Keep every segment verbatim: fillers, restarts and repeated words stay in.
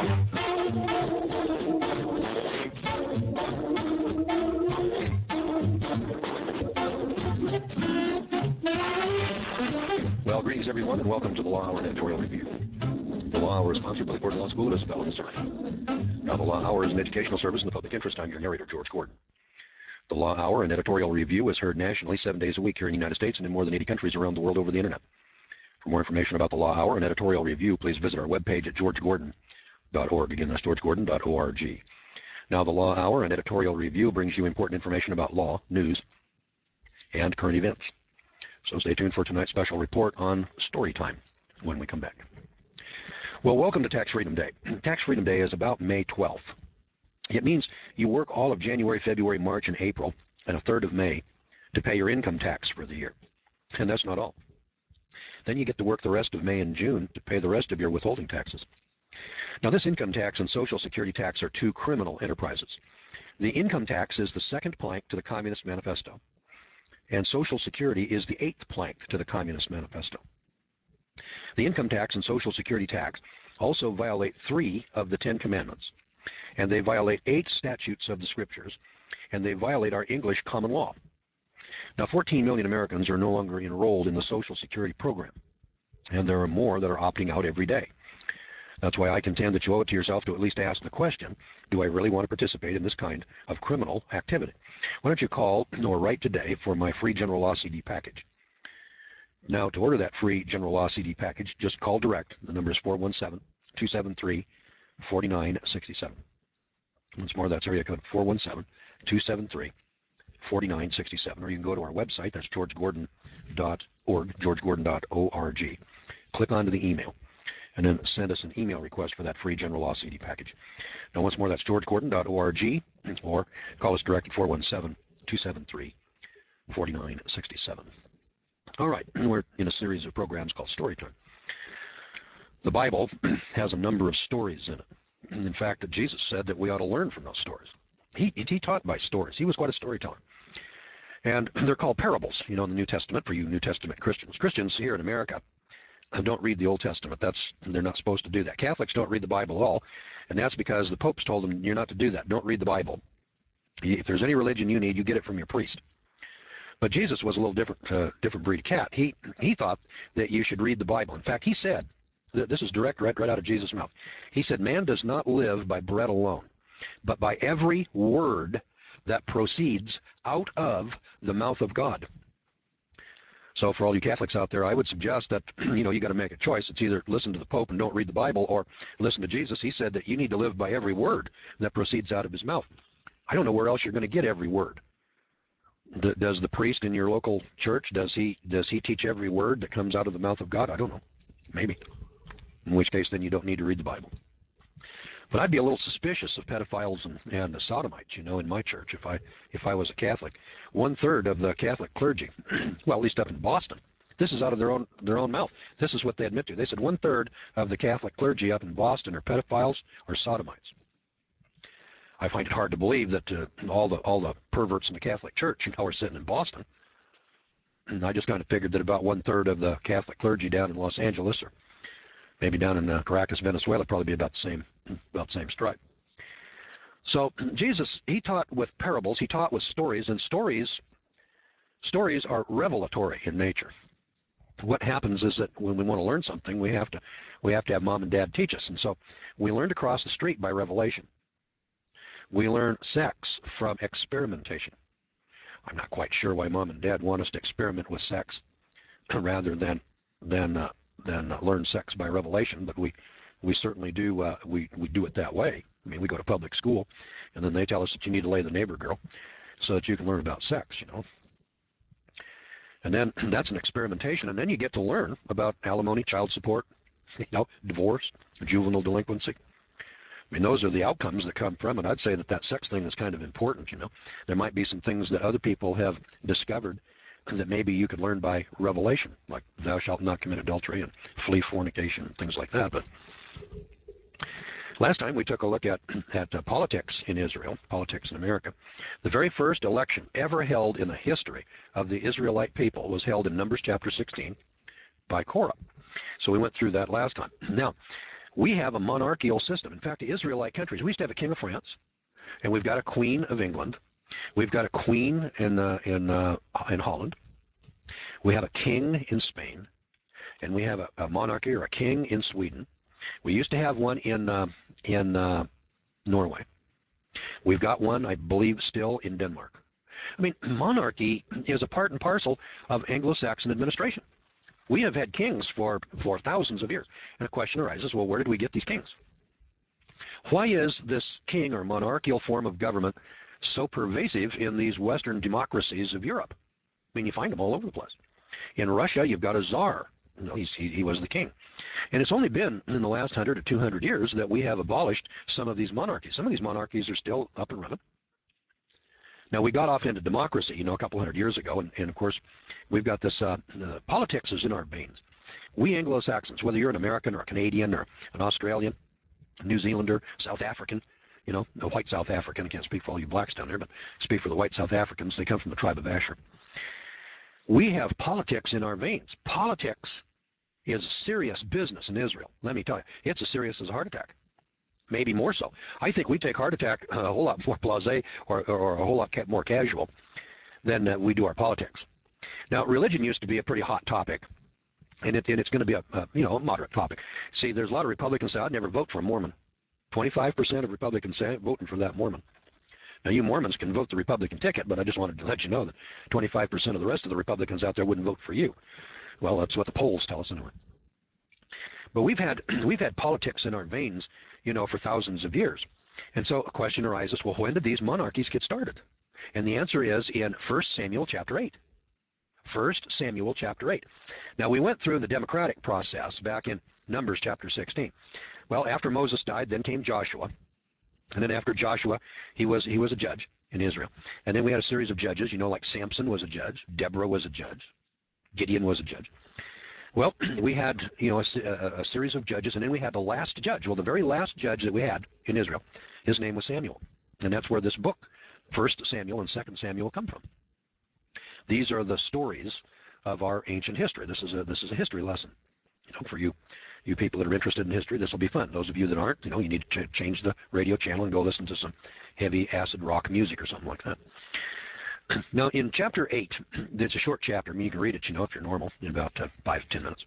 Well, greetings everyone, and welcome to the Law Hour Editorial Review. The Law Hour is sponsored by the Gordon Law School of Isabella, Missouri. Now, the Law Hour is an educational service in the public interest. I'm your narrator, George Gordon. The Law Hour, an editorial review, is heard nationally seven days a week here in the United States and in more than eighty countries around the world over the Internet. For more information about the Law Hour and editorial review, please visit our webpage at george gordon dot org. Again, that's george gordon dot org. Now, the Law Hour and editorial review brings you important information about law, news, and current events. So stay tuned for tonight's special report on story time when we come back. Well, welcome to Tax Freedom Day. Tax Freedom Day is about May twelfth. It means you work all of January, February, March, and April, and a third of May to pay your income tax for the year. And that's not all. Then you get to work the rest of May and June to pay the rest of your withholding taxes. Now, this income tax and Social Security tax are two criminal enterprises. The income tax is the second plank to the Communist Manifesto, and Social Security is the eighth plank to the Communist Manifesto. The income tax and Social Security tax also violate three of the Ten Commandments, and they violate eight statutes of the Scriptures, and they violate our English common law. Now, fourteen million Americans are no longer enrolled in the Social Security program, and there are more that are opting out every day. That's why I contend that you owe it to yourself to at least ask the question, do I really want to participate in this kind of criminal activity? Why don't you call or write today for my free General Law C D package? Now, to order that free General Law C D package, just call direct. The number is four one seven, two seven three, four nine six seven. Once more, that's area code four one seven, two seven three, four nine six seven. Or you can go to our website, that's george gordon dot org, george gordon dot org. Click onto the email, and then send us an email request for that free General Law C D package. Now, once more, that's george gordon dot org, or call us direct at four one seven, two seven three, four nine six seven. All right, we're in a series of programs called Storytime. The Bible has a number of stories in it. In fact, Jesus said that we ought to learn from those stories. He, he taught by stories. He was quite a storyteller. And they're called parables, you know, in the New Testament, for you New Testament Christians. Christians here in America don't read the Old Testament. That's, they're not supposed to do that. Catholics don't read the Bible at all, and that's because the popes told them you're not to do that. Don't read the Bible. If there's any religion you need, you get it from your priest. But Jesus was a little different, uh, different breed of cat. He he thought that you should read the Bible. In fact, he said, this is direct, right, right out of Jesus' mouth. He said, "Man does not live by bread alone, but by every word that proceeds out of the mouth of God." So for all you Catholics out there, I would suggest that, you know, you got to make a choice. It's either listen to the Pope and don't read the Bible, or listen to Jesus. He said that you need to live by every word that proceeds out of his mouth. I don't know where else you're going to get every word. Does the priest in your local church, does he does he teach every word that comes out of the mouth of God? I don't know. Maybe. In which case, then you don't need to read the Bible. But I'd be a little suspicious of pedophiles and, and the sodomites, you know, in my church if I if I was a Catholic. One third of the Catholic clergy, well, at least up in Boston, this is out of their own their own mouth. This is what they admit to. They said one third of the Catholic clergy up in Boston are pedophiles or sodomites. I find it hard to believe that uh, all the all the perverts in the Catholic Church, you know, are sitting in Boston. And I just kind of figured that about one third of the Catholic clergy down in Los Angeles, or maybe down in uh, Caracas, Venezuela, probably be about the same about the same stripe. So Jesus, he taught with parables. He taught with stories, and stories stories are revelatory in nature. What happens is that when we want to learn something, we have to we have to have mom and dad teach us, and so we learn to cross the street by revelation. We learn sex from experimentation. I'm not quite sure why mom and dad want us to experiment with sex rather than than uh, than uh, learn sex by revelation, but we we certainly do uh, we we do it that way. I mean, we go to public school, and then they tell us that you need to lay the neighbor girl so that you can learn about sex, you know. And then that's an experimentation, and then you get to learn about alimony, child support, you know, divorce, juvenile delinquency. I mean, those are the outcomes that come from it. I'd say that that sex thing is kind of important, you know. There might be some things that other people have discovered that maybe you could learn by revelation, like thou shalt not commit adultery and flee fornication and things like that. But last time we took a look at, at uh, politics in Israel, politics in America. The very first election ever held in the history of the Israelite people was held in Numbers chapter sixteen by Korah. So we went through that last time. Now, We have a monarchical system. In fact, the Israelite countries, we used to have a king of France, and we've got a queen of England. We've got a queen in uh, in uh, in Holland. We have a king in Spain, and we have a, a monarchy or a king in Sweden. We used to have one in uh, in uh, Norway. We've got one, I believe, still in Denmark. I mean, monarchy is a part and parcel of Anglo-Saxon administration. We have had kings for, for thousands of years. And a question arises, well, where did we get these kings? Why is this king or monarchical form of government so pervasive in these Western democracies of Europe? I mean, you find them all over the place. In Russia, you've got a czar. You know, he's, he, he was the king. And it's only been in the last one hundred or two hundred years that we have abolished some of these monarchies. Some of these monarchies are still up and running. Now, we got off into democracy, you know, a couple hundred years ago, and, and of course, we've got this, uh, uh, politics is in our veins. We Anglo-Saxons, whether you're an American or a Canadian or an Australian, New Zealander, South African, you know, a white South African, I can't speak for all you blacks down there, but speak for the white South Africans, they come from the tribe of Asher. We have politics in our veins. Politics is serious business in Israel. Let me tell you, it's as serious as a heart attack. Maybe more so. I think we take heart attack a whole lot more blasé or, or, or a whole lot ca more casual than uh, we do our politics. Now, religion used to be a pretty hot topic, and, it, and it's going to be a, a you know a moderate topic. See, there's a lot of Republicans say, I'd never vote for a Mormon. twenty-five percent of Republicans say, voting for that Mormon. Now, you Mormons can vote the Republican ticket, but I just wanted to let you know that twenty-five percent of the rest of the Republicans out there wouldn't vote for you. Well, that's what the polls tell us anyway. But we've had we've had politics in our veins, you know, for thousands of years. And so a question arises, well, when did these monarchies get started? And the answer is in First Samuel chapter eight. First Samuel chapter eight. Now, we went through the democratic process back in Numbers chapter sixteen. Well, after Moses died, then came Joshua. And then after Joshua, he was he was a judge in Israel. And then we had a series of judges, you know, like Samson was a judge, Deborah was a judge, Gideon was a judge. Well, we had, you know, a, a, a series of judges, and then we had the last judge. Well, the very last judge that we had in Israel, his name was Samuel. And that's where this book, First Samuel and Second Samuel, come from. These are the stories of our ancient history. This is a this is a history lesson. You know, for you you people that are interested in history, this will be fun. Those of you that aren't, you know, you need to ch change the radio channel and go listen to some heavy acid rock music or something like that. Now, in chapter eight, it's a short chapter. I mean, you can read it, you know, if you're normal, in about uh, five, ten minutes.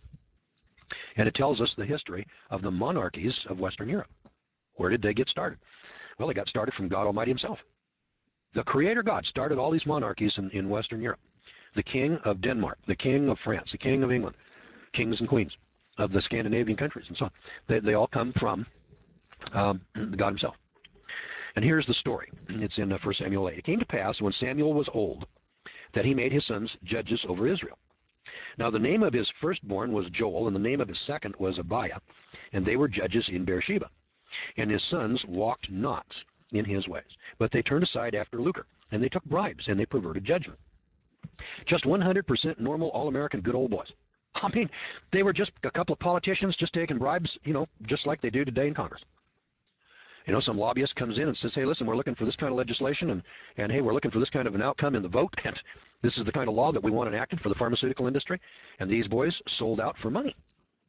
And it tells us the history of the monarchies of Western Europe. Where did they get started? Well, they got started from God Almighty himself. The Creator God started all these monarchies in, in Western Europe. The king of Denmark, the king of France, the king of England, kings and queens of the Scandinavian countries, and so on. They, they all come from um, God himself. And here's the story. It's in uh, First Samuel eight. It came to pass when Samuel was old that he made his sons judges over Israel. Now the name of his firstborn was Joel, and the name of his second was Abiah, and they were judges in Beersheba. And his sons walked not in his ways, but they turned aside after lucre, and they took bribes, and they perverted judgment. Just one hundred percent normal, all-American, good old boys. I mean, they were just a couple of politicians just taking bribes, you know, just like they do today in Congress. You know, some lobbyist comes in and says, hey, listen, we're looking for this kind of legislation, and, and hey, we're looking for this kind of an outcome in the vote, and this is the kind of law that we want enacted for the pharmaceutical industry, and these boys sold out for money.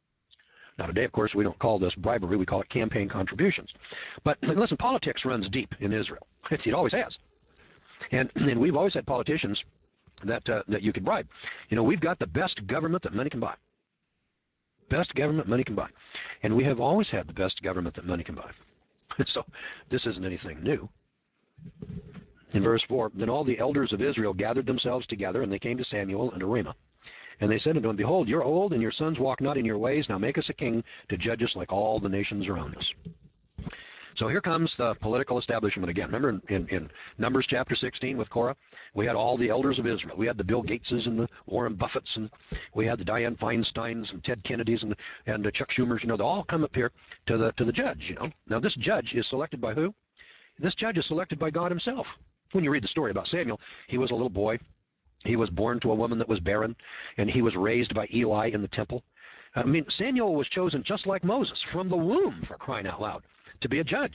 Now, today, of course, we don't call this bribery, we call it campaign contributions. But listen, politics runs deep in Israel. It, it always has. And, and we've always had politicians that, uh, that you could bribe. You know, we've got the best government that money can buy. Best government money can buy. And we have always had the best government that money can buy. So this isn't anything new. In verse four, then all the elders of Israel gathered themselves together, and they came to Samuel and to Ramah. And they said unto him, behold, you're old, and your sons walk not in your ways. Now make us a king to judge us like all the nations around us. So here comes the political establishment again. Remember in, in, in Numbers chapter sixteen with Korah, we had all the elders of Israel. We had the Bill Gateses and the Warren Buffetts, and we had the Dianne Feinsteins and Ted Kennedys and, and the Chuck Schumers. You know, they all come up here to the, to the judge, you know. Now this judge is selected by who? This judge is selected by God himself. When you read the story about Samuel, he was a little boy. He was born to a woman that was barren, and he was raised by Eli in the temple. I mean, Samuel was chosen just like Moses from the womb, for crying out loud, to be a judge.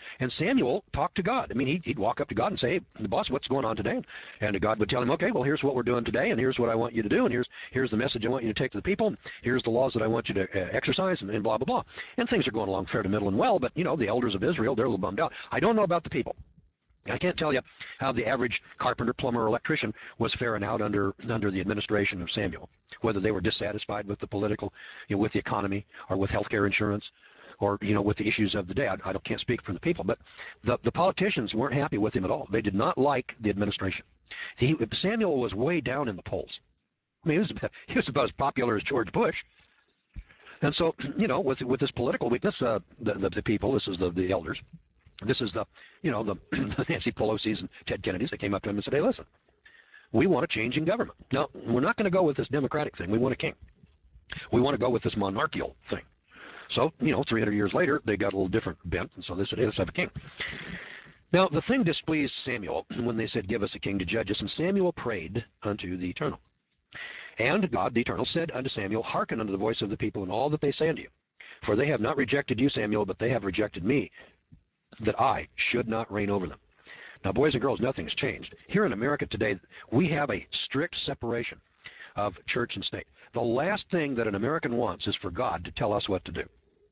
And Samuel talked to God. I mean, he'd, he'd walk up to God and say, hey, boss, what's going on today? And God would tell him, okay, well, here's what we're doing today, and here's what I want you to do, and here's here's the message I want you to take to the people, here's the laws that I want you to uh, exercise, and, and blah, blah, blah. And things are going along fair to middle and well, but, you know, the elders of Israel, they're a little bummed out. I don't know about the people. I can't tell you how the average carpenter, plumber, or electrician was faring out under under the administration of Samuel, whether they were dissatisfied with the political, you know, with the economy, or with health care insurance, or you know, with the issues of the day. I, I can't speak for the people, but the the politicians weren't happy with him at all. They did not like the administration. He, Samuel was way down in the polls. I mean, he was he was about as popular as George Bush. And so, you know, with with this political weakness, uh, the, the the people, this is the the elders. This is the, you know, the, the Nancy Pelosi's and Ted Kennedy's that came up to him and said, hey, listen, we want a change in government. No, we're not going to go with this democratic thing. We want a king. We want to go with this monarchical thing. So, you know, three hundred years later, they got a little different bent, and so they said, hey, let's have a king. Now, the thing displeased Samuel when they said, give us a king to judge us, and Samuel prayed unto the Eternal. And God, the Eternal, said unto Samuel, hearken unto the voice of the people in all that they say unto you. For they have not rejected you, Samuel, but they have rejected me, that I should not reign over them. Now, boys and girls, nothing's changed. Here in America today, we have a strict separation of church and state. The last thing that an American wants is for God to tell us what to do.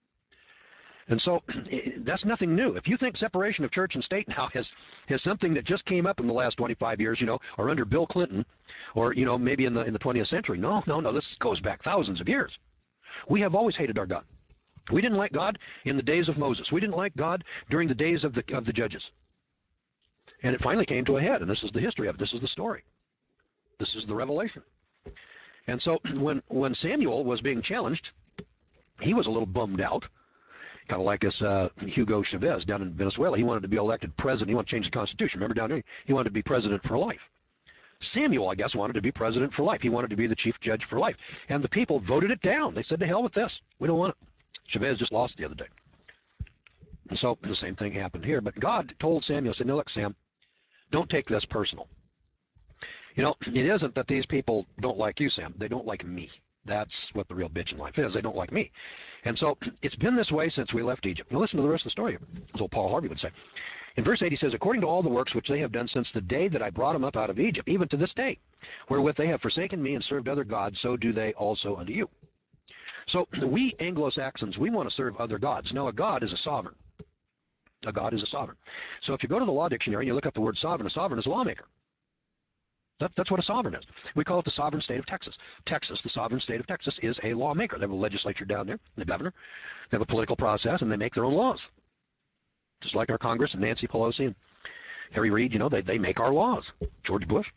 And so that's nothing new. If you think separation of church and state now is, is something that just came up in the last twenty-five years, you know, or under Bill Clinton, or, you know, maybe in the, in the twentieth century, no, no, no, this goes back thousands of years. We have always hated our God. We didn't like God in the days of Moses. We didn't like God during the days of the of the judges. And it finally came to a head, and this is the history of it. This is the story. This is the revelation. And so when when Samuel was being challenged, he was a little bummed out, kind of like this uh, Hugo Chavez down in Venezuela. He wanted to be elected president. He wanted to change the Constitution. Remember down there? He wanted to be president for life. Samuel, I guess, wanted to be president for life. He wanted to be the chief judge for life. And the people voted it down. They said, to hell with this. We don't want it. Chavez just lost the other day. And so the same thing happened here. But God told Samuel, said, no, look, Sam, don't take this personal. You know, it isn't that these people don't like you, Sam. They don't like me. That's what the real bitch in life is. They don't like me. And so it's been this way since we left Egypt. Now listen to the rest of the story, as old Paul Harvey would say. In verse eight, he says, according to all the works which they have done since the day that I brought them up out of Egypt, even to this day, wherewith they have forsaken me and served other gods, so do they also unto you. So we Anglo-Saxons, we want to serve other gods. Now a god is a sovereign. A god is a sovereign. So if you go to the law dictionary and you look up the word sovereign, a sovereign is a lawmaker. That, that's what a sovereign is. We call it the sovereign state of Texas. Texas, the sovereign state of Texas, is a lawmaker. They have a legislature down there, the governor. They have a political process, and they make their own laws. Just like our Congress and Nancy Pelosi and Harry Reid, you know, they, they make our laws. George Bush.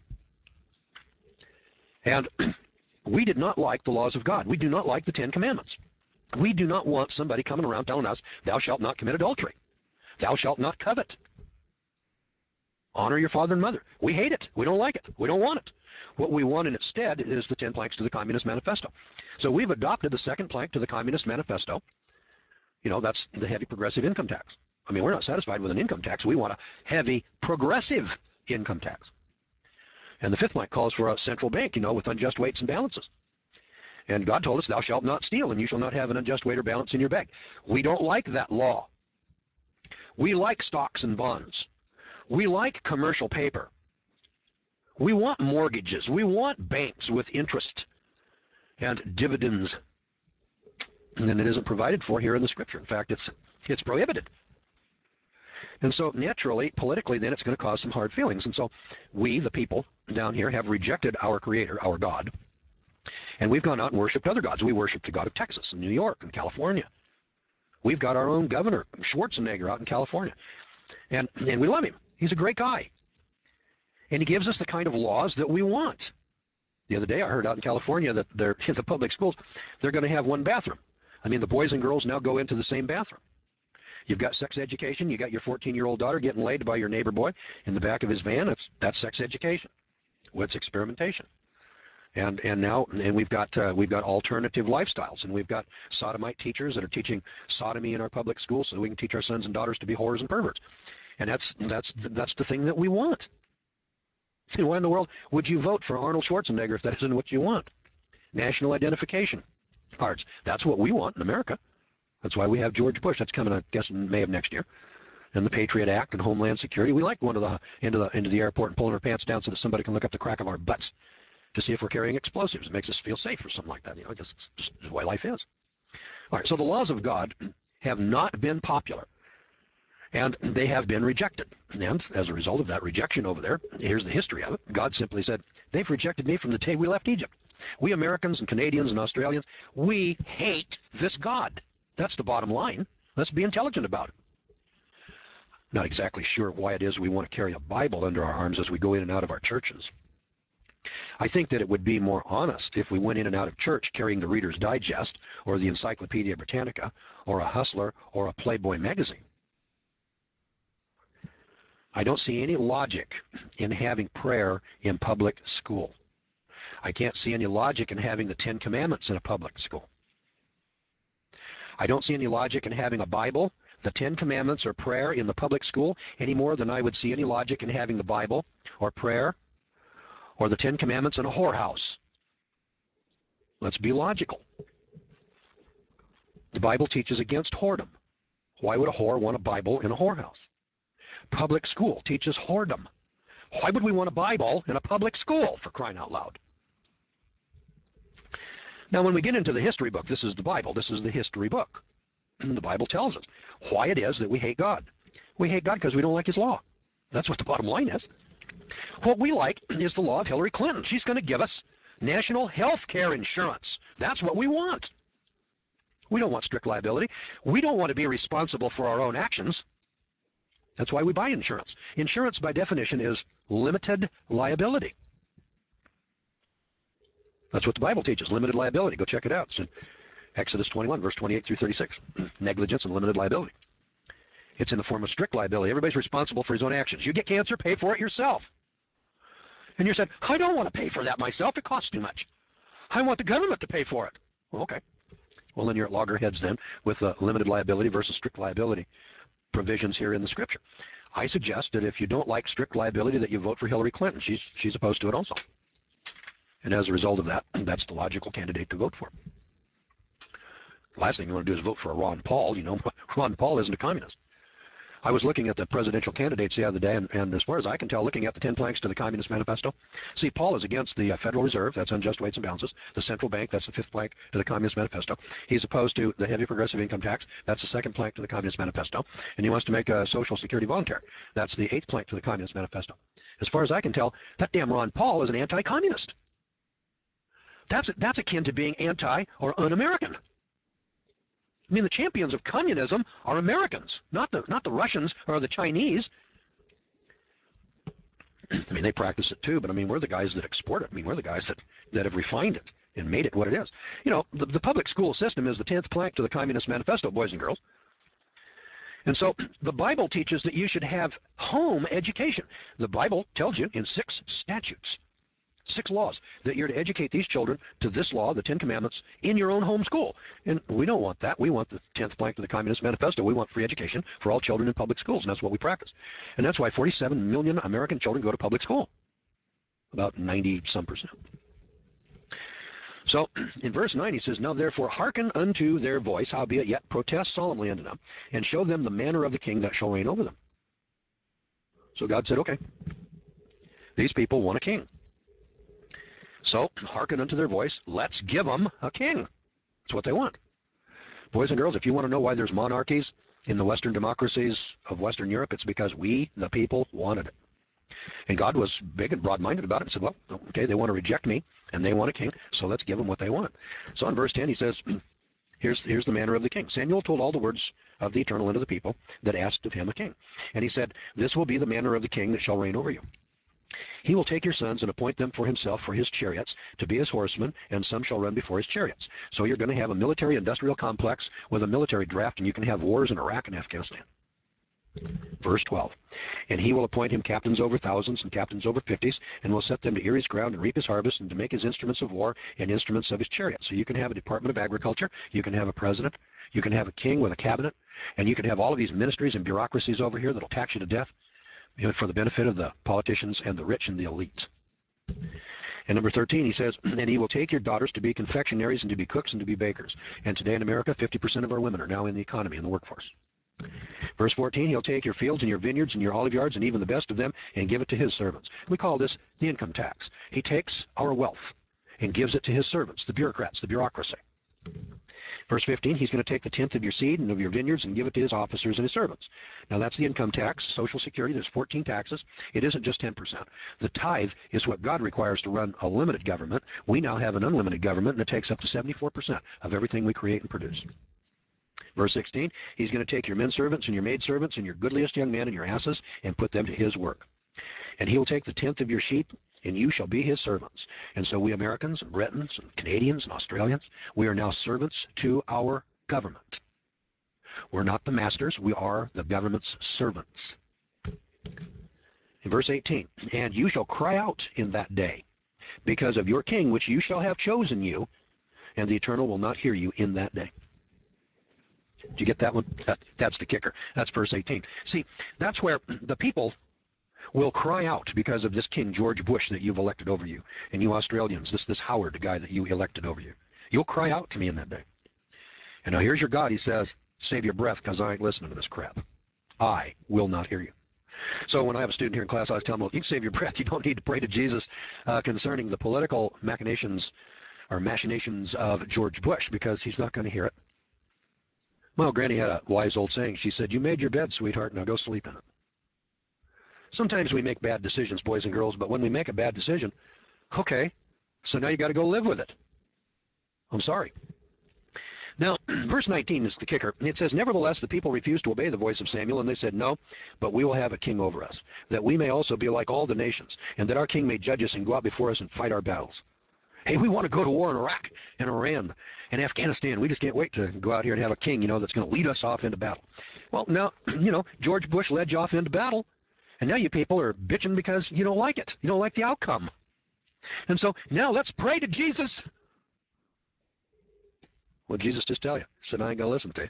And we did not like the laws of God. We do not like the Ten Commandments. We do not want somebody coming around telling us, thou shalt not commit adultery. Thou shalt not covet. Honor your father and mother. We hate it. We don't like it. We don't want it. What we want instead is the ten planks to the Communist Manifesto. So we've adopted the second plank to the Communist Manifesto. You know, that's the heavy progressive income tax. I mean, we're not satisfied with an income tax. We want a heavy progressive income tax. And the fifth plank calls for a central bank, you know, with unjust weights and balances. And God told us, thou shalt not steal, and you shall not have an unjust weight or balance in your bag. We don't like that law. We like stocks and bonds. We like commercial paper. We want mortgages. We want banks with interest and dividends. And it isn't provided for here in the Scripture. In fact, it's it's prohibited. And so naturally, politically, then it's going to cause some hard feelings. And so we, the people down here, have rejected our Creator, our God. And we've gone out and worshipped other gods. We worship the God of Texas and New York and California. We've got our own governor, Schwarzenegger, out in California. And, and we love him. He's a great guy. And he gives us the kind of laws that we want. The other day I heard out in California that they're in the public schools, they're going to have one bathroom. I mean, the boys and girls now go into the same bathroom. You've got sex education. You got your fourteen-year-old daughter getting laid by your neighbor boy in the back of his van. That's, that's sex education. Well, it's experimentation. And and now and we've got uh, we've got alternative lifestyles, and we've got sodomite teachers that are teaching sodomy in our public schools, so we can teach our sons and daughters to be whores and perverts. And that's that's that's the thing that we want. And why in the world would you vote for Arnold Schwarzenegger if that isn't what you want? National identification cards. That's what we want in America. That's why we have George Bush. That's coming, I guess, in May of next year. and the Patriot Act and Homeland Security. We like going to the into the into the airport and pulling our pants down so that somebody can look up the crack of our butts to see if we're carrying explosives. It makes us feel safe or something like that. You know, just just the way life is. All right. So the laws of God have not been popular, and they have been rejected. And as a result of that rejection over there, here's the history of it. God simply said, "They've rejected me from the day we left Egypt. We Americans and Canadians and Australians, we hate this God." That's the bottom line. Let's be intelligent about it. Not exactly sure why it is we want to carry a Bible under our arms as we go in and out of our churches. I think that it would be more honest if we went in and out of church carrying the Reader's Digest or the Encyclopedia Britannica or a Hustler or a Playboy magazine. I don't see any logic in having prayer in public school. I can't see any logic in having the Ten Commandments in a public school. I don't see any logic in having a Bible, the Ten Commandments, or prayer in the public school any more than I would see any logic in having the Bible or prayer or the Ten Commandments in a whorehouse. Let's be logical. The Bible teaches against whoredom. Why would a whore want a Bible in a whorehouse? Public school teaches whoredom. Why would we want a Bible in a public school, for crying out loud? Now, when we get into the history book, this is the Bible. This is the history book. The Bible tells us why it is that we hate God. We hate God because we don't like his law. That's what the bottom line is. What we like is the law of Hillary Clinton. She's going to give us national health care insurance. That's what we want. We don't want strict liability. We don't want to be responsible for our own actions. That's why we buy insurance. Insurance, by definition, is limited liability. That's what the Bible teaches, limited liability. Go check it out. It's in Exodus twenty-one, verse twenty-eight through thirty-six. Negligence and limited liability. It's in the form of strict liability. Everybody's responsible for his own actions. You get cancer, pay for it yourself. And you said, I don't want to pay for that myself. It costs too much. I want the government to pay for it. Well, okay. Well, then you're at loggerheads then with uh, limited liability versus strict liability provisions here in the Scripture. I suggest that if you don't like strict liability, that you vote for Hillary Clinton. She's, she's opposed to it also. And as a result of that, that's the logical candidate to vote for. The last thing you want to do is vote for a Ron Paul. You know, Ron Paul isn't a communist. I was looking at the presidential candidates the other day, and, and as far as I can tell, looking at the ten planks to the Communist Manifesto, see, Paul is against the uh, Federal Reserve, that's unjust weights and balances, the central bank, that's the fifth plank to the Communist Manifesto. He's opposed to the heavy progressive income tax, that's the second plank to the Communist Manifesto, and he wants to make a Social Security voluntary. That's the eighth plank to the Communist Manifesto. As far as I can tell, that damn Ron Paul is an anti-communist. That's, that's akin to being anti or un-American. I mean, the champions of communism are Americans, not the not the Russians or the Chinese. I mean, they practice it too, but I mean, we're the guys that export it. I mean, we're the guys that, that have refined it and made it what it is. You know, the, the public school system is the tenth plank to the Communist Manifesto, boys and girls. And so the Bible teaches that you should have home education. The Bible tells you in six statutes, six laws, that you're to educate these children to this law, the Ten Commandments, in your own home school. And we don't want that. We want the tenth plank of the Communist Manifesto. We want free education for all children in public schools, and that's what we practice. And that's why forty-seven million American children go to public school, about ninety some percent. So in verse nine he says, Now therefore hearken unto their voice, howbeit yet protest solemnly unto them, and show them the manner of the king that shall reign over them. So God said, okay, these people want a king. So, hearken unto their voice. Let's give them a king. That's what they want. Boys and girls, if you want to know why there's monarchies in the Western democracies of Western Europe, it's because we, the people, wanted it. And God was big and broad-minded about it and said, well, okay, they want to reject me, and they want a king, so let's give them what they want. So in verse ten he says, here's, here's the manner of the king. Samuel told all the words of the Eternal unto the people that asked of him a king. And he said, This will be the manner of the king that shall reign over you. He will take your sons and appoint them for himself for his chariots to be his horsemen, and some shall run before his chariots. So you're going to have a military industrial complex with a military draft, and you can have wars in Iraq and Afghanistan. Verse twelve, And he will appoint him captains over thousands and captains over fifties, and will set them to ear his ground and reap his harvest, and to make his instruments of war and instruments of his chariots. So you can have a Department of Agriculture, you can have a president, you can have a king with a cabinet, and you can have all of these ministries and bureaucracies over here that'll tax you to death, you know, for the benefit of the politicians and the rich and the elite. And number thirteen, he says, And he will take your daughters to be confectionaries and to be cooks and to be bakers. And today in America, fifty percent of our women are now in the economy, in the workforce. Verse fourteen, he'll take your fields and your vineyards and your olive yards and even the best of them and give it to his servants. We call this the income tax. He takes our wealth and gives it to his servants, the bureaucrats, the bureaucracy. Verse fifteen, he's going to take the tenth of your seed and of your vineyards and give it to his officers and his servants. Now that's the income tax, Social Security. There's fourteen taxes. It isn't just ten percent. The tithe is what God requires to run a limited government. We now have an unlimited government, and it takes up to seventy-four percent of everything we create and produce. Verse sixteen, he's going to take your men servants and your maid servants and your goodliest young men and your asses and put them to his work. And he will take the tenth of your sheep, and you shall be his servants. And so we Americans and Britons and Canadians and Australians, we are now servants to our government. We're not the masters. We are the government's servants. In verse eighteen, and you shall cry out in that day because of your king, which you shall have chosen you, and the Eternal will not hear you in that day. Did you get that one? That, that's the kicker. That's verse eighteen. See, that's where the people will cry out because of this King George Bush that you've elected over you, and you Australians, this this Howard, the guy that you elected over you. You'll cry out to me in that day. And now here's your God. He says, save your breath because I ain't listening to this crap. I will not hear you. So when I have a student here in class, I always tell them, well, you can save your breath. You don't need to pray to Jesus uh, concerning the political machinations or machinations of George Bush because he's not going to hear it. Well, Granny had a wise old saying. She said, you made your bed, sweetheart, now go sleep in it. Sometimes we make bad decisions, boys and girls, but when we make a bad decision, okay, so now you got to go live with it. I'm sorry. Now, verse nineteen is the kicker. It says, nevertheless, the people refused to obey the voice of Samuel, and they said, no, but we will have a king over us, that we may also be like all the nations, and that our king may judge us and go out before us and fight our battles. Hey, we want to go to war in Iraq and Iran and Afghanistan. We just can't wait to go out here and have a king, you know, that's going to lead us off into battle. Well, now, you know, George Bush led you off into battle, and now you people are bitching because you don't like it. You don't like the outcome. And so now let's pray to Jesus. Well, Jesus just tell you? He said, I ain't going to listen to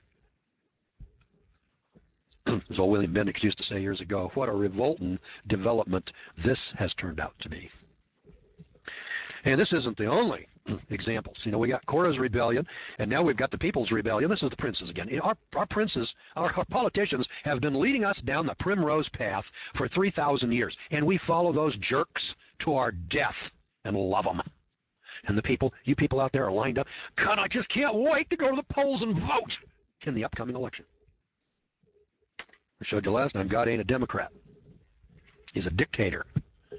you. As old William Bendix used to say years ago, what a revolting development this has turned out to be. And this isn't the only examples. You know, we got Korah's rebellion, and now we've got the people's rebellion. This is the princes again. You know, our, our princes, our, our politicians have been leading us down the primrose path for three thousand years, and we follow those jerks to our death and love them. And the people, you people out there are lined up. God, I just can't wait to go to the polls and vote in the upcoming election. I showed you last time, God ain't a Democrat. He's a dictator.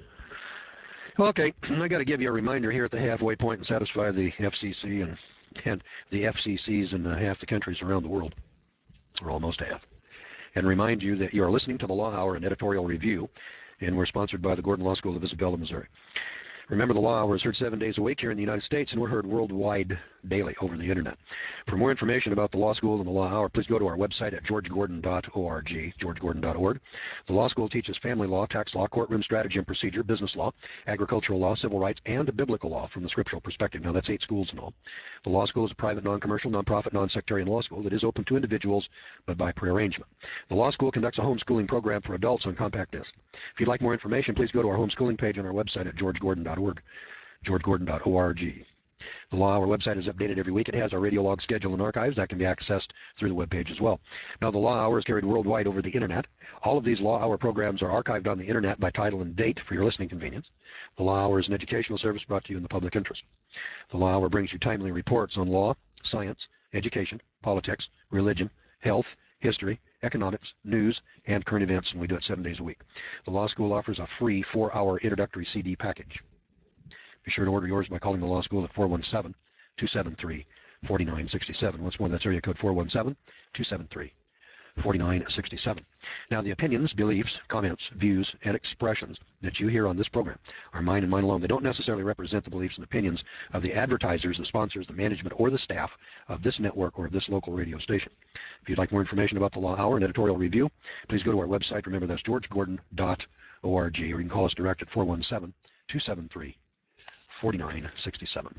Okay, I got to give you a reminder here at the halfway point and satisfy the F C C and, and the F C Cs in uh, half the countries around the world, or almost half, and remind you that you are listening to the Law Hour and Editorial Review, and we're sponsored by the Gordon Law School of Isabella, Missouri. Remember, the Law Hour is heard seven days a week here in the United States, and we're heard worldwide daily over the Internet. For more information about the Law School and the Law Hour, please go to our website at george gordon dot org, george gordon dot org. The Law School teaches family law, tax law, courtroom strategy and procedure, business law, agricultural law, civil rights, and biblical law from the scriptural perspective. Now, that's eight schools in all. The Law School is a private, non-commercial, non-profit, non-sectarian law school that is open to individuals, but by prearrangement. The Law School conducts a homeschooling program for adults on compact disc. If you'd like more information, please go to our homeschooling page on our website at george gordon dot org. george gordon dot org. The Law Hour website is updated every week. It has our radio log schedule and archives that can be accessed through the webpage as well. Now, the Law Hour is carried worldwide over the Internet. All of these Law Hour programs are archived on the Internet by title and date for your listening convenience. The Law Hour is an educational service brought to you in the public interest. The Law Hour brings you timely reports on law, science, education, politics, religion, health, history, economics, news, and current events, and we do it seven days a week. The Law School offers a free four-hour introductory C D package. Be sure to order yours by calling the Law School at four one seven, two seven three, four nine six seven. Once more, that's area code four one seven, two seven three, four nine six seven. Now, the opinions, beliefs, comments, views, and expressions that you hear on this program are mine and mine alone. They don't necessarily represent the beliefs and opinions of the advertisers, the sponsors, the management, or the staff of this network or of this local radio station. If you'd like more information about the Law Hour and Editorial Review, please go to our website. Remember, that's george gordon dot org, or you can call us direct at four one seven, two seven three, four nine six seven.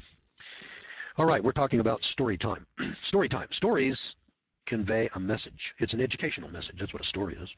All right, we're talking about story time. Story time. Stories convey a message. It's an educational message. That's what a story is.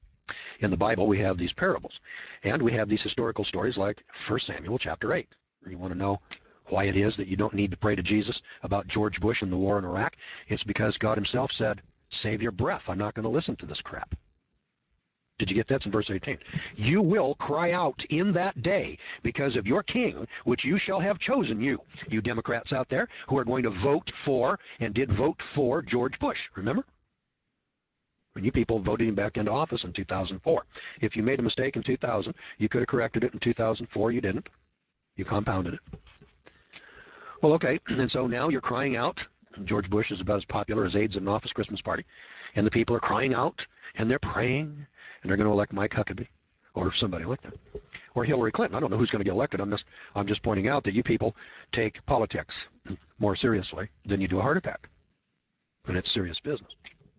In the Bible, we have these parables, and we have these historical stories like First Samuel chapter eight. You want to know why it is that you don't need to pray to Jesus about George Bush and the war in Iraq? It's because God himself said, Save your breath. I'm not going to listen to this crap. Did you get that? It's in verse eighteen. You will cry out in that day because of your king, which you shall have chosen, you, you Democrats out there who are going to vote for and did vote for George Bush. Remember? When you people voted him back into office in two thousand four. If you made a mistake in two thousand, you could have corrected it in two thousand four. You didn't. You compounded it. Well, okay, and so now you're crying out. George Bush is about as popular as AIDS at an office Christmas party. And the people are crying out, and they're praying, and they're going to elect Mike Huckabee or somebody like that. Or Hillary Clinton. I don't know who's going to get elected. I'm just, I'm just pointing out that you people take politics more seriously than you do a heart attack. And it's serious business.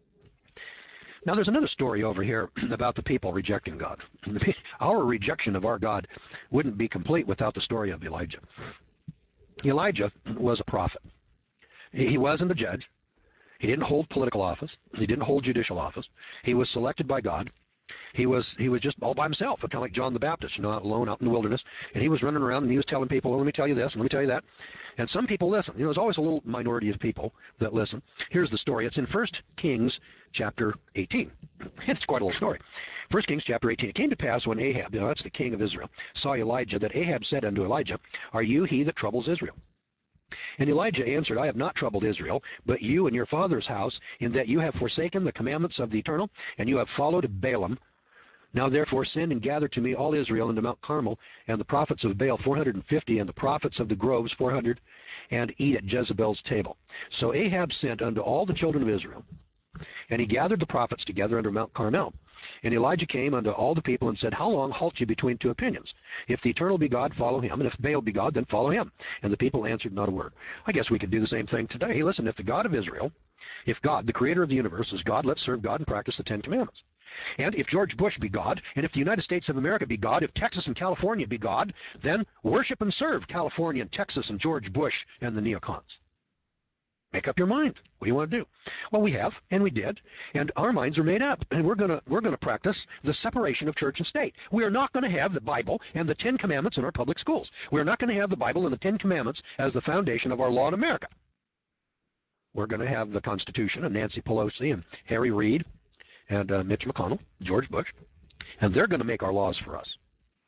Now, there's another story over here about the people rejecting God. Our rejection of our God wouldn't be complete without the story of Elijah. Elijah was a prophet. He wasn't a judge. He didn't hold political office. He didn't hold judicial office. He was selected by God. He was he was just all by himself, kind of like John the Baptist, you know, out alone out in the wilderness. And he was running around and he was telling people, oh, let me tell you this, and let me tell you that. And some people listen. You know, there's always a little minority of people that listen. Here's the story. It's in First Kings chapter eighteen. It's quite a little story. First Kings chapter eighteen. It came to pass when Ahab, you know, that's the king of Israel, saw Elijah, that Ahab said unto Elijah, are you he that troubles Israel? And Elijah answered, I have not troubled Israel, but you and your father's house, in that you have forsaken the commandments of the Eternal, and you have followed Balaam. Now therefore send and gather to me all Israel into Mount Carmel, and the prophets of Baal four hundred fifty, and the prophets of the groves four hundred, and eat at Jezebel's table. So Ahab sent unto all the children of Israel, and he gathered the prophets together under Mount Carmel. And Elijah came unto all the people and said, how long halt ye between two opinions? If the Eternal be God, follow him, and if Baal be God, then follow him. And the people answered not a word. I guess we could do the same thing today. Hey, listen, if the God of Israel, if God, the creator of the universe, is God, let's serve God and practice the Ten Commandments. And if George Bush be God, and if the United States of America be God, if Texas and California be God, then worship and serve California and Texas and George Bush and the neocons. Make up your mind. What do you want to do? Well, we have, and we did, and our minds are made up, and we're going to we're going to practice the separation of church and state. We are not going to have the Bible and the Ten Commandments in our public schools. We are not going to have the Bible and the Ten Commandments as the foundation of our law in America. We're going to have the Constitution and Nancy Pelosi and Harry Reid and uh, Mitch McConnell, George Bush, and they're going to make our laws for us.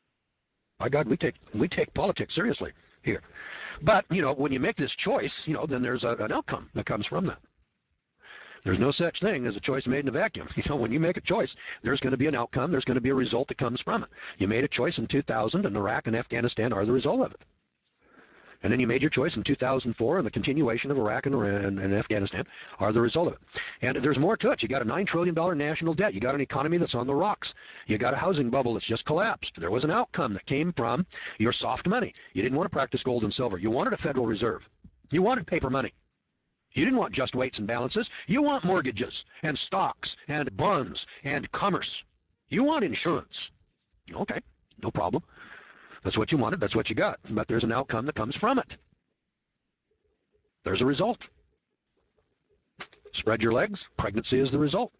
By God, we take we take politics seriously here. But, you know, when you make this choice, you know, then there's a, an outcome that comes from that. There's no such thing as a choice made in a vacuum. You know, when you make a choice, there's going to be an outcome. There's going to be a result that comes from it. You made a choice in two thousand, and Iraq and Afghanistan are the result of it. And then you made your choice in two thousand four, and the continuation of Iraq and, and, and Afghanistan are the result of it. And there's more to it. You got a nine trillion dollar national debt. You got an economy that's on the rocks. You got a housing bubble that's just collapsed. There was an outcome that came from your soft money. You didn't want to practice gold and silver. You wanted a Federal Reserve. You wanted paper money. You didn't want just weights and balances. You want mortgages and stocks and bonds and commerce. You want insurance. Okay, no problem. That's what you wanted. That's what you got. But there's an outcome that comes from it. There's a result. Spread your legs. Pregnancy is the result.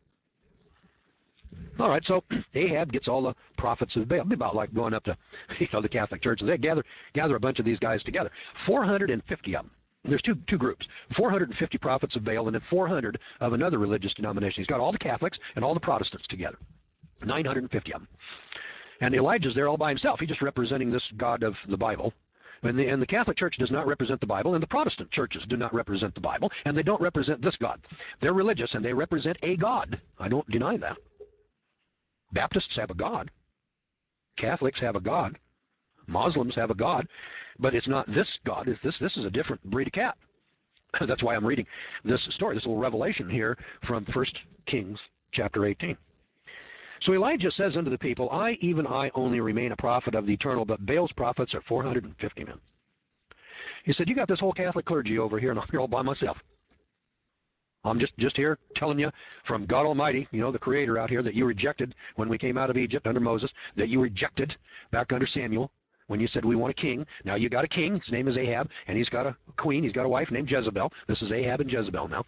All right, so Ahab gets all the prophets of Baal. It'd be about like going up to, you know, the Catholic Church and say, gather, gather a bunch of these guys together. four hundred fifty of them. There's two two groups. four hundred fifty prophets of Baal and then four hundred of another religious denomination. He's got all the Catholics and all the Protestants together. nine hundred fifty of them. And Elijah's there all by himself. He's just representing this God of the Bible. And the, and the Catholic Church does not represent the Bible, and the Protestant churches do not represent the Bible, and they don't represent this God. They're religious, and they represent a God. I don't deny that. Baptists have a God. Catholics have a God. Muslims have a God. But it's not this God. It's this, this is a different breed of cat. That's why I'm reading this story, this little revelation here from First Kings chapter eighteen. So Elijah says unto the people, I, even I, only remain a prophet of the Eternal, but Baal's prophets are four hundred fifty men. He said, you got this whole Catholic clergy over here, and I'm here all by myself. I'm just, just here telling you from God Almighty, you know, the Creator out here, that you rejected when we came out of Egypt under Moses, that you rejected back under Samuel when you said we want a king. Now you got a king. His name is Ahab, and he's got a queen. He's got a wife named Jezebel. This is Ahab and Jezebel now.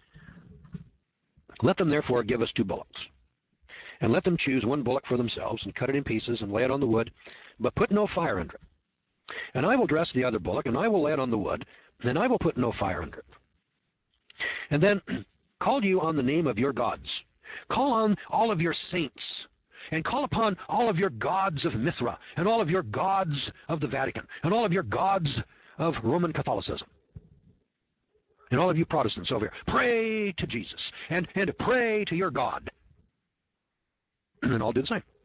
Let them therefore give us two bullocks. And let them choose one bullock for themselves, and cut it in pieces, and lay it on the wood, but put no fire under it. And I will dress the other bullock, and I will lay it on the wood, and I will put no fire under it. And then call to you on the name of your gods. Call on all of your saints, and call upon all of your gods of Mithra, and all of your gods of the Vatican, and all of your gods of Roman Catholicism. And all of you Protestants over here, pray to Jesus, and, and pray to your God. And I'll do the same.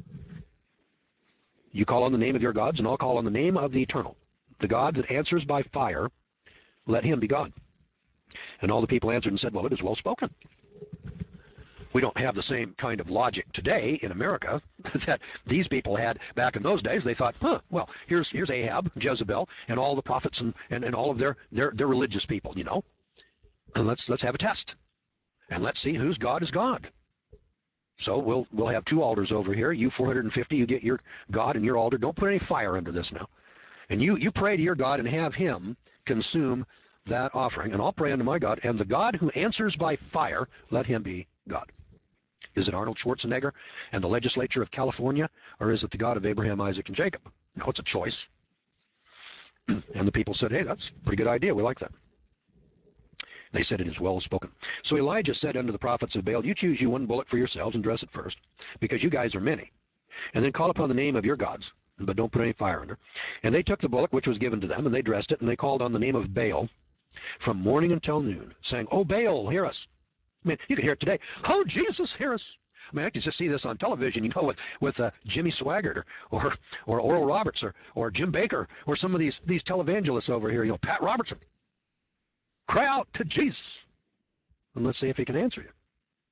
You call on the name of your gods, and I'll call on the name of the Eternal. The God that answers by fire, let him be God. And all the people answered and said, well, it is well spoken. We don't have the same kind of logic today in America that these people had back in those days. They thought, huh, well, here's here's Ahab, Jezebel, and all the prophets and, and, and all of their, their, their religious people, you know. And let's let's have a test. And let's see whose God is God. So we'll we'll have two altars over here. You four hundred fifty, you get your God and your altar. Don't put any fire into this now. And you, you pray to your God and have him consume that offering. And I'll pray unto my God, and the God who answers by fire, let him be God. Is it Arnold Schwarzenegger and the legislature of California, or is it the God of Abraham, Isaac, and Jacob? No, it's a choice. And the people said, hey, that's a pretty good idea. We like that. They said, it is well spoken. So Elijah said unto the prophets of Baal, you choose you one bullock for yourselves and dress it first, because you guys are many. And then call upon the name of your gods, but don't put any fire under. And they took the bullock which was given to them, and they dressed it, and they called on the name of Baal from morning until noon, saying, oh, Baal, hear us. I mean, you can hear it today. Oh, Jesus, hear us. I mean, I can just see this on television, you know, with, with uh, Jimmy Swaggart or, or, or Oral Roberts or, or Jim Baker or some of these, these televangelists over here, you know, Pat Robertson. Cry out to Jesus, and let's see if he can answer you.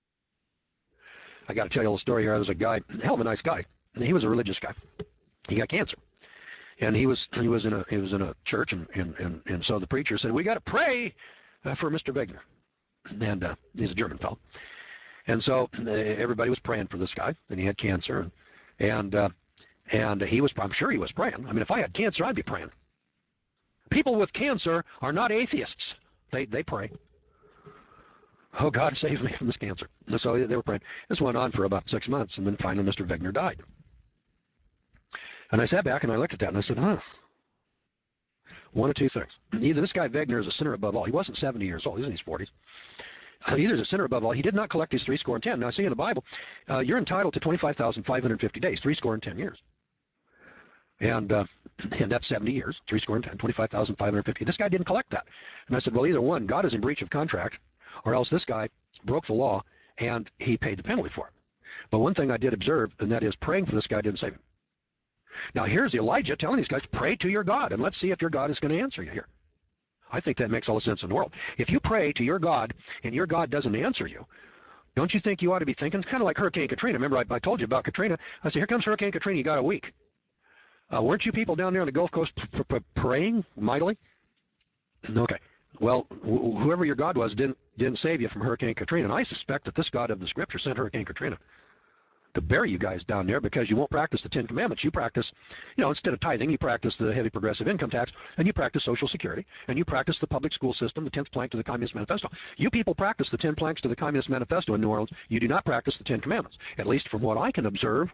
I got to tell you a little story here. There was a guy, a hell of a nice guy. He was a religious guy. He got cancer. And he was he was in a he was in a church, and and, and, and so the preacher said, we got to pray uh, for Mister Wegner. And uh, he's a German fellow. And so uh, everybody was praying for this guy, and he had cancer, and and, uh, and he was, I'm sure he was praying. I mean, if I had cancer, I'd be praying. People with cancer are not atheists. They they pray. Oh, God, save me from this cancer. And so they were praying. This went on for about six months, and then finally Mister Wegner died. And I sat back and I looked at that, and I said, huh, one of two things. Either this guy Wegner is a sinner above all. He wasn't seventy years old. He's in his forties. Uh, either is a sinner above all. He did not collect his three score and ten. Now, I see in the Bible, uh, you're entitled to twenty-five thousand five hundred fifty days, three score and ten years. And uh, and that's seventy years, three score and ten, twenty-five thousand five hundred fifty. This guy didn't collect that. And I said, well, either one, God is in breach of contract, or else this guy broke the law and he paid the penalty for it. But one thing I did observe, and that is praying for this guy didn't save him. Now, here's Elijah telling these guys, pray to your God, and let's see if your God is going to answer you here. I think that makes all the sense in the world. If you pray to your God and your God doesn't answer you, don't you think you ought to be thinking, kind of like Hurricane Katrina. Remember, I, I told you about Katrina. I said, here comes Hurricane Katrina, you got a week. Uh, weren't you people down there on the Gulf Coast p- p- praying mightily? Okay. Well, wh- whoever your God was didn't didn't save you from Hurricane Katrina. And I suspect that this God of the Scripture sent Hurricane Katrina to bury you guys down there because you won't practice the Ten Commandments. You practice, you know, instead of tithing, you practice the heavy progressive income tax, and you practice Social Security, and you practice the public school system, the tenth plank to the Communist Manifesto. You people practice the ten planks to the Communist Manifesto in New Orleans. You do not practice the Ten Commandments, at least from what I can observe.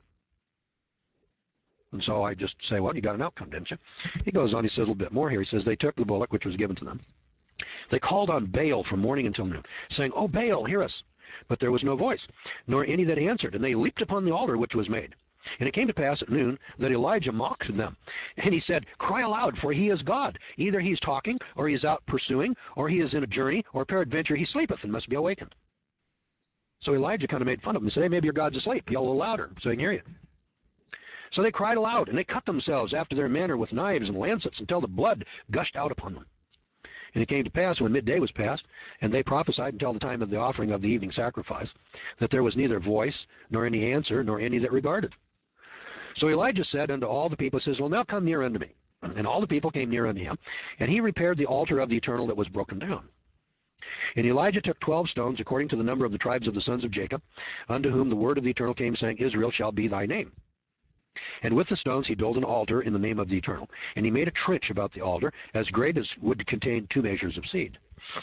And so I just say, well, you got an outcome, didn't you? He goes on, he says a little bit more here. He says, they took the bullock which was given to them. They called on Baal from morning until noon, saying, oh, Baal, hear us. But there was no voice, nor any that answered. And they leaped upon the altar which was made. And it came to pass at noon that Elijah mocked them. And he said, cry aloud, for he is God. Either he is talking, or he is out pursuing, or he is in a journey, or peradventure he sleepeth and must be awakened. So Elijah kind of made fun of them and said, hey, maybe your God's asleep. Yell a little louder so he can hear you. So they cried aloud, and they cut themselves after their manner with knives and lancets until the blood gushed out upon them. And it came to pass when midday was past, and they prophesied until the time of the offering of the evening sacrifice, that there was neither voice, nor any answer, nor any that regarded. So Elijah said unto all the people, says, well, now come near unto me. And all the people came near unto him, and he repaired the altar of the Eternal that was broken down. And Elijah took twelve stones, according to the number of the tribes of the sons of Jacob, unto whom the word of the Eternal came, saying, Israel shall be thy name. And with the stones he built an altar in the name of the Eternal. And he made a trench about the altar, as great as would contain two measures of seed.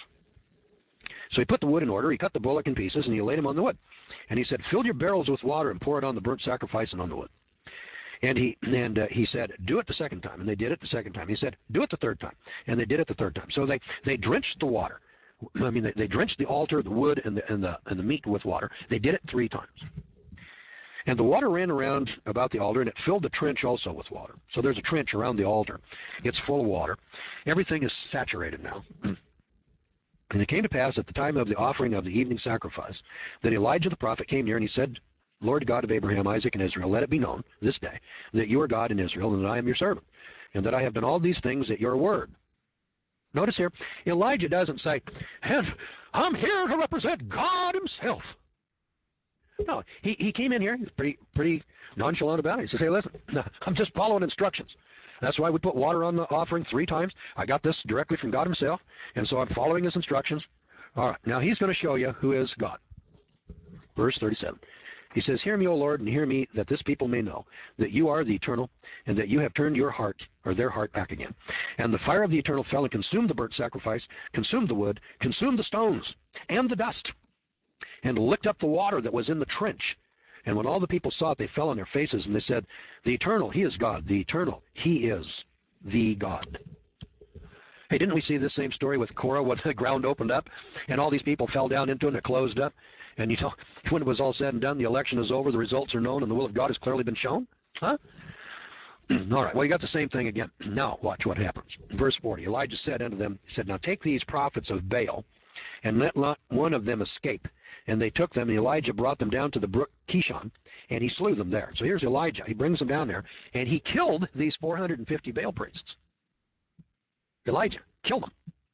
So he put the wood in order, he cut the bullock in pieces, and he laid him on the wood. And he said, fill your barrels with water and pour it on the burnt sacrifice and on the wood. And he and uh, he said, do it the second time. And they did it the second time. He said, do it the third time. And they did it the third time. So they, they drenched the water I mean, they, they drenched the altar, the wood, and the, and, the, and the meat with water. They did it three times. And the water ran around about the altar, and it filled the trench also with water. So there's a trench around the altar. It's full of water. Everything is saturated now. And it came to pass at the time of the offering of the evening sacrifice that Elijah the prophet came near, and he said, Lord God of Abraham, Isaac, and Israel, let it be known this day that you are God in Israel, and that I am your servant, and that I have done all these things at your word. Notice here, Elijah doesn't say, and I'm here to represent God himself. No, he, he came in here, he was pretty, pretty nonchalant about it. He says, hey, listen, I'm just following instructions. That's why we put water on the offering three times. I got this directly from God himself, and so I'm following his instructions. All right, now he's going to show you who is God. Verse thirty-seven. He says, hear me, O Lord, and hear me, that this people may know that you are the eternal, and that you have turned your heart, or their heart, back again. And the fire of the eternal fell and consumed the burnt sacrifice, consumed the wood, consumed the stones, and the dust, and licked up the water that was in the trench. And when all the people saw it, they fell on their faces, and they said, the eternal, he is God. The eternal, he is the God. Hey, didn't we see this same story with Korah when the ground opened up and all these people fell down into it and it closed up? And you know, when it was all said and done, the election is over, the results are known, and the will of God has clearly been shown? Huh? All right, well, you got the same thing again. Now, watch what happens. Verse forty, Elijah said unto them, he said, now take these prophets of Baal, and let not one of them escape. And they took them, and Elijah brought them down to the brook Kishon, and he slew them there. So here's Elijah. He brings them down there, and he killed these four hundred fifty Baal priests. Elijah killed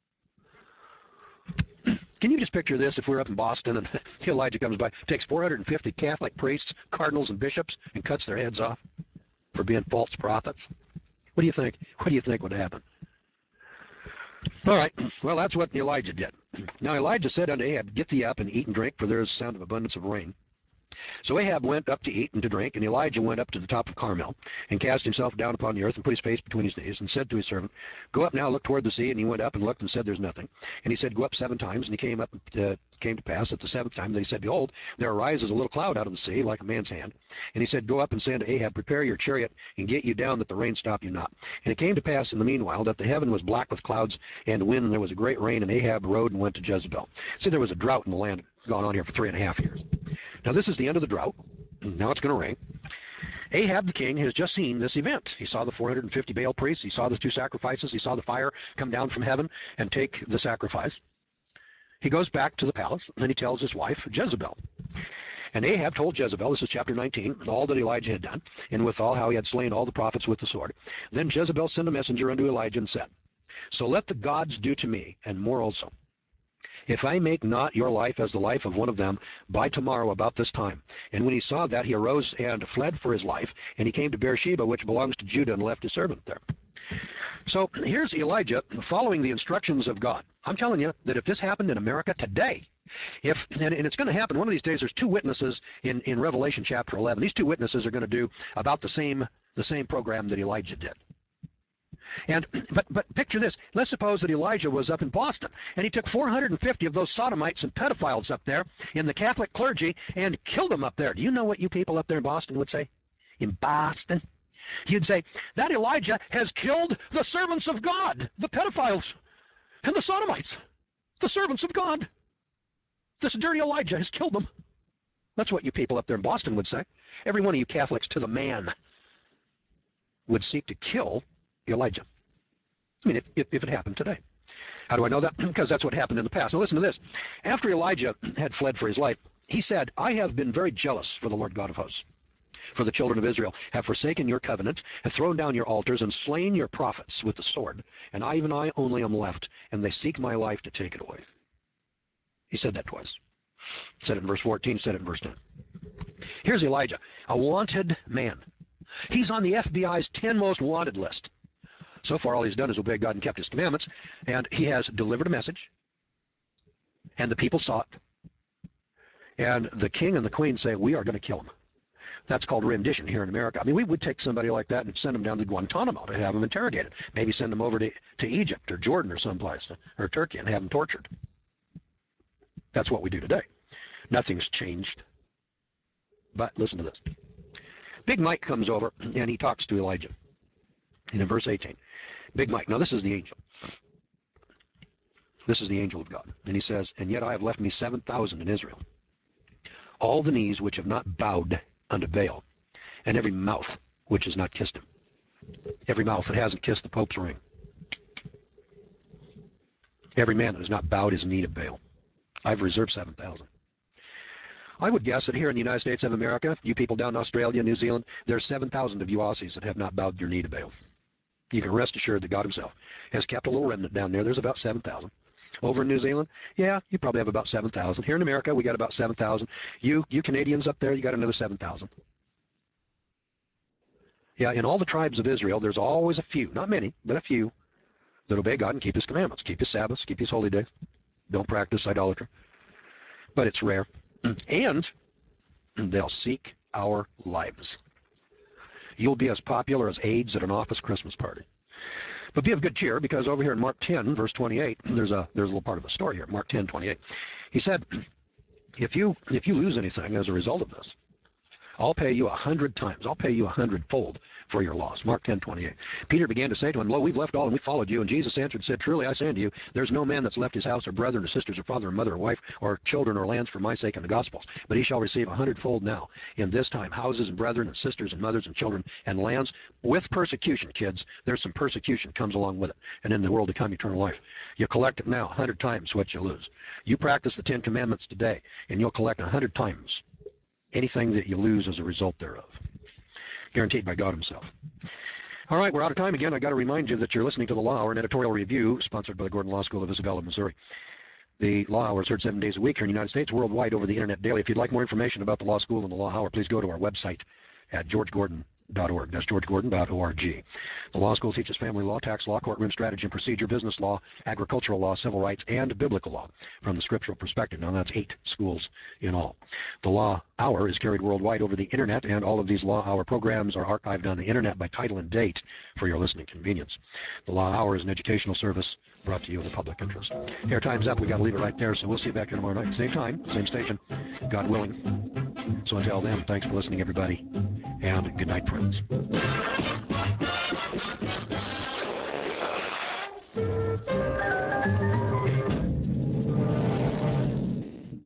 them. Can you just picture this if we're up in Boston and Elijah comes by, takes four hundred fifty Catholic priests, cardinals, and bishops, and cuts their heads off for being false prophets? What do you think? What do you think would happen? All right, well, that's what Elijah did. Now Elijah said unto Ahab, get thee up and eat and drink, for there is sound of abundance of rain. So Ahab went up to eat and to drink, and Elijah went up to the top of Carmel, and cast himself down upon the earth, and put his face between his knees, and said to his servant, go up now, look toward the sea. And he went up and looked, and said, there's nothing. And he said, go up seven times. And he came up, uh, came to pass at the seventh time that he said, behold, there arises a little cloud out of the sea, like a man's hand. And he said, go up and say unto Ahab, prepare your chariot, and get you down, that the rain stop you not. And it came to pass in the meanwhile that the heaven was black with clouds and wind, and there was a great rain, and Ahab rode and went to Jezebel. See, there was a drought in the land gone on here for three and a half years. Now this is the end of the drought. Now it's going to rain. Ahab the king has just seen this event. He saw the four hundred fifty Baal priests. He saw the two sacrifices. He saw the fire come down from heaven and take the sacrifice. He goes back to the palace, and then he tells his wife, Jezebel. And Ahab told Jezebel, this is chapter nineteen, all that Elijah had done, and withal how he had slain all the prophets with the sword. Then Jezebel sent a messenger unto Elijah and said, so let the gods do to me, and more also, if I make not your life as the life of one of them by tomorrow about this time. And when he saw that, he arose and fled for his life, and he came to Beersheba, which belongs to Judah, and left his servant there. So here's Elijah following the instructions of God. I'm telling you that if this happened in America today, if and, and it's going to happen one of these days, there's two witnesses in, in Revelation chapter eleven. These two witnesses are going to do about the same the same program that Elijah did. And but but picture this. Let's suppose that Elijah was up in Boston, and he took four hundred fifty of those sodomites and pedophiles up there in the Catholic clergy and killed them up there. Do you know what you people up there in Boston would say? In Boston? You'd say, that Elijah has killed the servants of God, the pedophiles and the sodomites, the servants of God. This dirty Elijah has killed them. That's what you people up there in Boston would say. Every one of you Catholics to the man would seek to kill Elijah. I mean, if, if, if it happened today. How do I know that? Because that's what happened in the past. Now listen to this. After Elijah had fled for his life, he said, I have been very jealous for the Lord God of hosts. For the children of Israel have forsaken your covenant, have thrown down your altars, and slain your prophets with the sword. And I, even I only am left, and they seek my life to take it away. He said that twice. He said it in verse fourteen, he said it in verse ten. Here's Elijah, a wanted man. He's on the F B I's ten most wanted list. So far, all he's done is obey God and kept his commandments, and he has delivered a message, and the people saw it. And the king and the queen say, we are going to kill him. That's called rendition here in America. I mean, we would take somebody like that and send them down to Guantanamo to have them interrogated. Maybe send them over to, to Egypt or Jordan or someplace, or Turkey, and have them tortured. That's what we do today. Nothing's changed. But listen to this. Big Mike comes over, and he talks to Elijah. And in verse eighteen, Big Mike, now this is the angel. This is the angel of God. And he says, and yet I have left me seven thousand in Israel, all the knees which have not bowed unto Baal, and every mouth which has not kissed him. Every mouth that hasn't kissed the Pope's ring. Every man that has not bowed his knee to Baal. I've reserved seven thousand. I would guess that here in the United States of America, you people down in Australia, New Zealand, there's seven thousand of you Aussies that have not bowed your knee to Baal. You can rest assured that God himself has kept a little remnant down there. There's about seven thousand. Over in New Zealand, yeah, you probably have about seven thousand. Here in America, we got about seven thousand. You you Canadians up there, you got another seven thousand. Yeah, in all the tribes of Israel, there's always a few, not many, but a few, that obey God and keep his commandments, keep his Sabbaths, keep his holy days, don't practice idolatry. But it's rare. And they'll seek our lives. You'll be as popular as AIDS at an office Christmas party. But be of good cheer, because over here in Mark ten, verse twenty-eight, there's a there's a little part of the story here. Mark ten, twenty-eight. He said, if you if you lose anything as a result of this, I'll pay you a hundred times. I'll pay you a hundredfold for your loss. Mark ten, twenty-eight. Peter began to say to him, lo, we've left all and we followed you. And Jesus answered and said, truly I say unto you, there's no man that's left his house or brethren or sisters or father or mother or wife or children or lands for my sake and the gospel's, but he shall receive a hundredfold now in this time, houses and brethren and sisters and mothers and children and lands with persecution, kids. There's some persecution comes along with it. And in the world to come, eternal life. You collect it now, a hundred times what you lose. You practice the Ten Commandments today, and you'll collect a hundred times anything that you lose as a result thereof. Guaranteed by God himself. All right, we're out of time again. I got to remind you that you're listening to the Law Hour, an editorial review sponsored by the Gordon Law School of Isabella, Missouri. The Law Hour is heard seven days a week here in the United States, worldwide over the internet daily. If you'd like more information about the Law School and the Law Hour, please go to our website at george gordon dot org. That's george gordon dot org. The Law School teaches family law, tax law, courtroom strategy and procedure, business law, agricultural law, civil rights, and biblical law from the scriptural perspective. Now, that's eight schools in all. The Law Hour is carried worldwide over the internet, and all of these Law Hour programs are archived on the internet by title and date for your listening convenience. The Law Hour is an educational service brought to you in the public interest. Air time's up. We got to leave it right there, so we'll see you back here tomorrow night. Same time, same station, God willing. So until then, thanks for listening, everybody, and good night, friends.